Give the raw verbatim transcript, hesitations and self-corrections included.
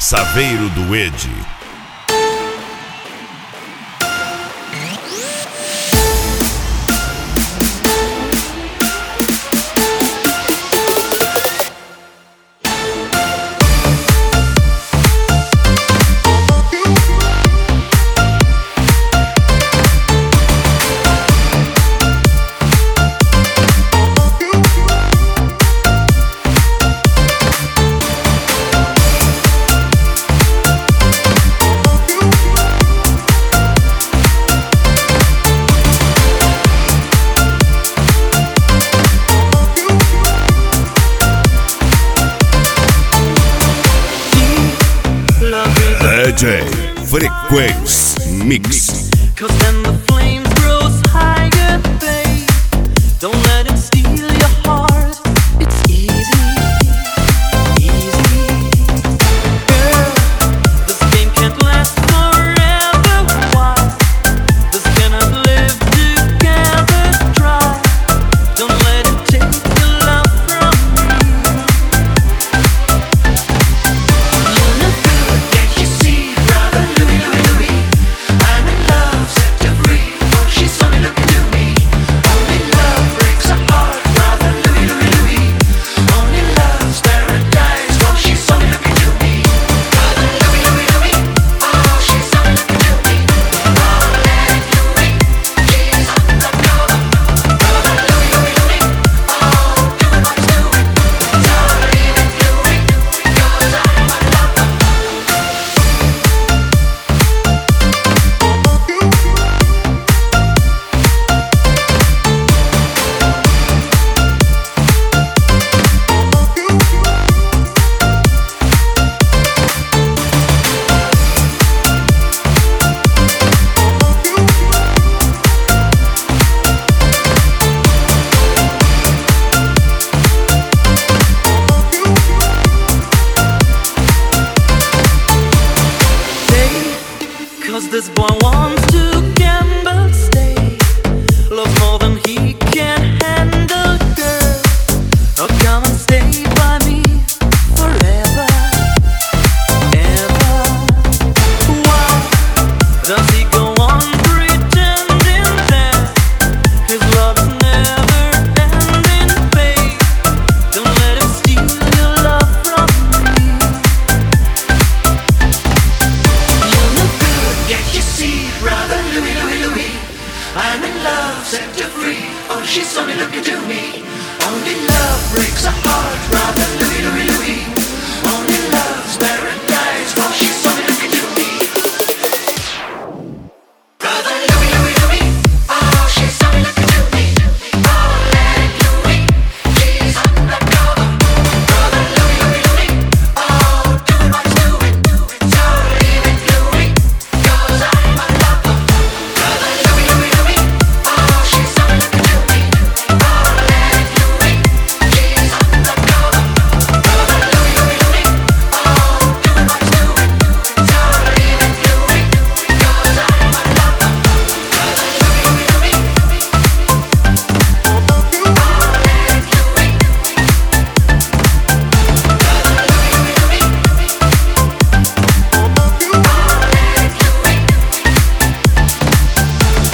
Saveiro do Edi. D J Frequenz Mix. Cause then the flame grows higher, babe. Don't let it steal your heart. It's easy, easy. Girl, this game can't last forever. Why? This cannot live together. Try. Don't let it take your love from me. You look good, can't you see, brother Louie, Louie, Louie? I'm in love, set her free. Oh, she's only looking to me. Only love breaks her heart, brother Louie, Louie, Louie. Only love's paradise. Oh, she's only looking to me. Brother Louie, Louie, Louie. Oh, she's only looking to me. Oh, let it Louie, she's undercover. Brother Louie, Louie, Louie. Oh, doing what he's doing. Don't leave it, Louie, 'cause I'm a lover. Cause this boy wants to gamble, stay. Loves more than he can handle, girl. Oh, come and stay by me forever, ever. Why does he go on pretending that his love is never ending, babe? Don't let him steal your love from me. You look good, can't you see, brother Louie, Louie, Louie? I'm in love, set her free. Oh, she's only looking to me. Only love breaks her heart, brother Louie, Louie, Louie.